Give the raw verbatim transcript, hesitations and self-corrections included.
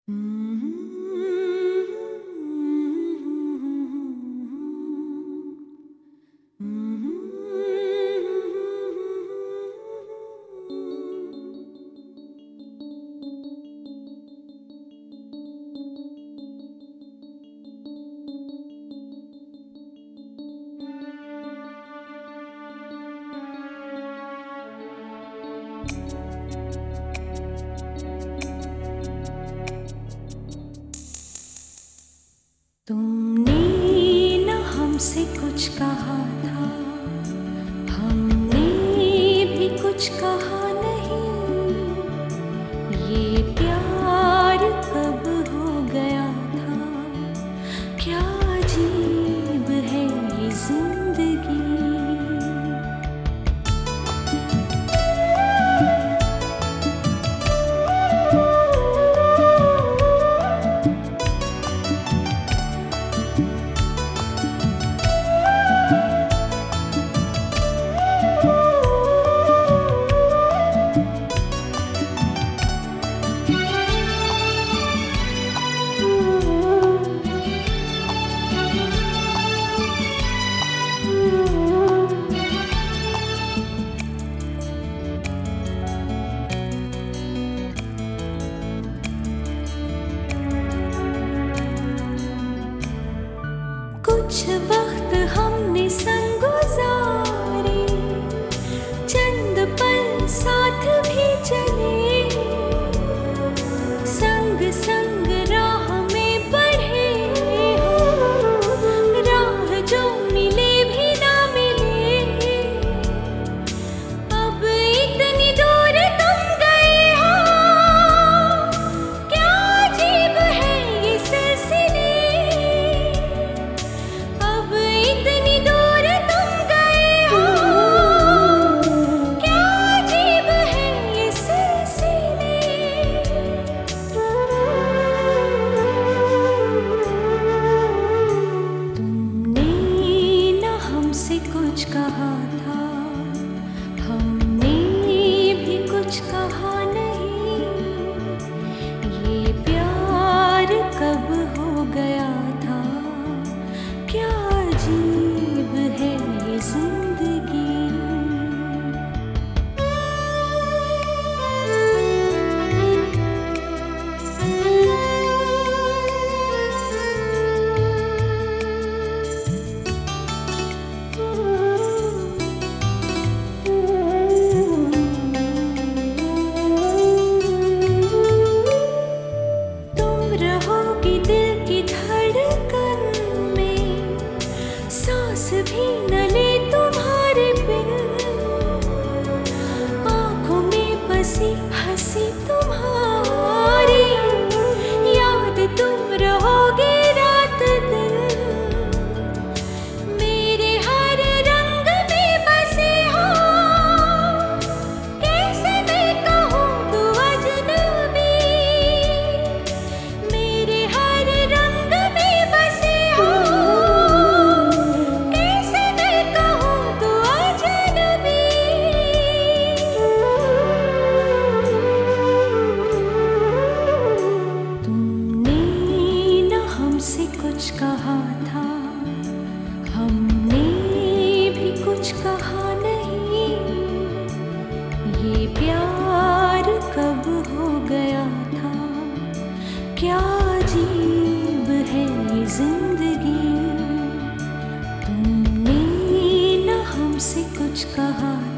तुमने न हमसे कुछ कहा था, हमने भी कुछ कहा नहीं। ये प्यार कब हो गया था, क्या अजीब है ये जिंदगी। कुछ वक्त हमने संग गुजारे, चंद पल साथ भी चले, संग संग राह में बढ़े हो, राह जो मिले भी ना मिले। अब इतनी दूर तुम गए हो, क्या अजीब है ये सिलसिले। कुछ कहा था, हमने भी कुछ कहा नहीं। ये प्यार कब हो गया था, क्या अजीब है ये जिंदगी। रहोगी दिल की धड़कन में, सांस भी न ले तुम्हारे बिन। आँखों में बसी हंसी तुम्हारी, याद तुम रहोगे रात दिन। मेरे हर रंग में बसे हो, कैसे मैं कहूँ तू अजनबी। हमसे कुछ कहा था, हमने भी कुछ कहा नहीं। ये प्यार कब हो गया था, क्या अजीब है ये जिंदगी। तुमने न हमसे कुछ कहा